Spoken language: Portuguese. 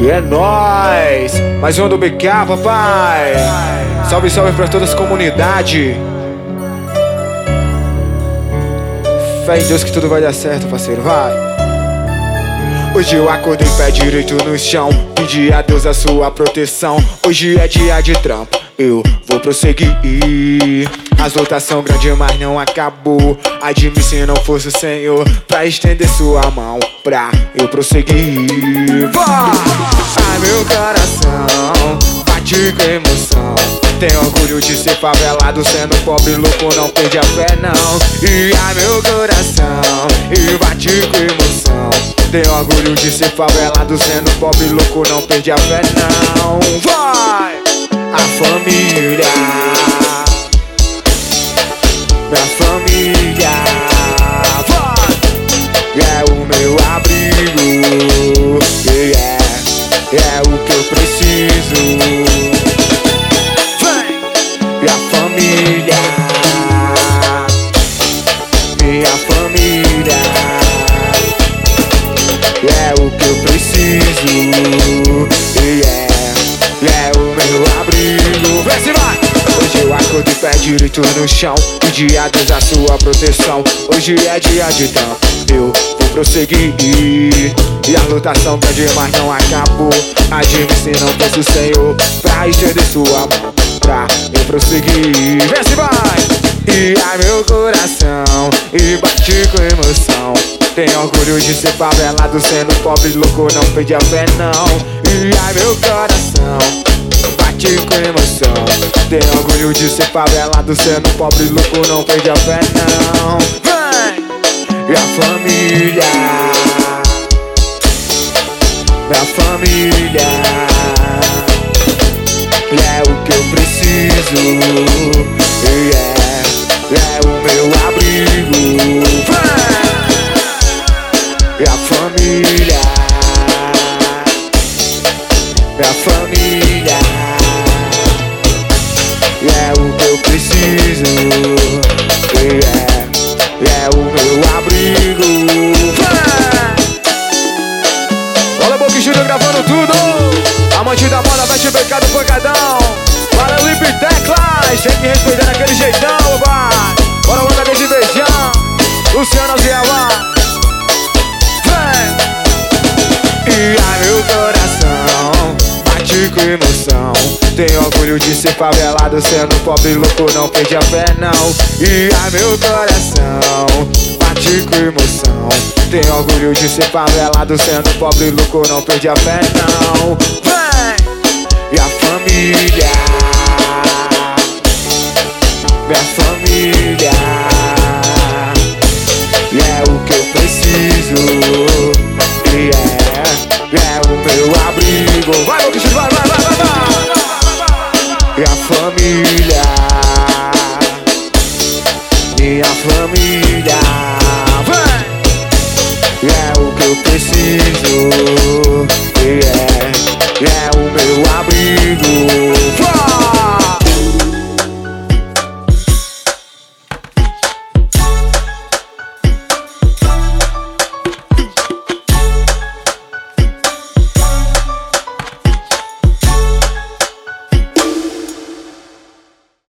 E é nóis! Mais um do BK, papai! Salve, salve pra toda essa comunidade! Fé em Deus que tudo vai dar certo, parceiro, vai! Hoje eu acordei pé direito no chão, pedi a Deus a sua proteção. Hoje é dia de trampo, eu vou prosseguir. As lutas são grandes, mas não acabou. Admite se não fosse o Senhor pra estender sua mão pra eu prosseguir. Vai! Ai, meu coração bate com emoção. Tenho orgulho de ser favelado, sendo pobre, louco, não perdi a fé não. E ai, meu coração, e bate com emoção. Tenho orgulho de ser favelado, sendo pobre, louco, não perdi a fé não. Vai! A família, minha família, vai! É o meu abrigo, é o que eu preciso. Minha família, minha família, é o que eu preciso. É o meu abrigo. Vê se vai! Hoje eu acordei pé direito no chão, pedi a Deus a sua proteção. Hoje é dia de trampo, eu vou prosseguir. E a lutação grande, mas não acabou. Admite se não fosse o Senhor pra estender sua mão pra eu prosseguir. Vê se vai! E ai, meu coração, e bate com emoção. Tenho orgulho de ser favelado, sendo pobre, louco, não perdi a fé não. E ai, meu coração bate com emoção. Tenho orgulho de ser favelado, sendo pobre, louco, não perdi a fé não. Vem! E a família, minha família, é o que eu preciso. É o meu abrigo. Vem! E a família, minha família, é o que eu preciso. É o meu abrigo. Olha o Boca Júnior gravando tudo. Amante da moda vai te becar do pancadão. Para o Lip Teclas, tem que respeitar daquele jeitão, vai. Bora mandar desde beijão. Luciano Alziava. E ai, meu coração bate com emoção. Tenho orgulho de ser favelado, sendo pobre, louco, não perdi a fé não. E ai, meu coração bate com emoção. Tenho orgulho de ser favelado, sendo pobre, louco, não perdi a fé não. Vem! E a família, minha família, é o que eu preciso. É o meu abrigo. Vai, Lucas, vai! E a família, minha família, vem! É o que eu preciso. É o meu abrigo. Vai!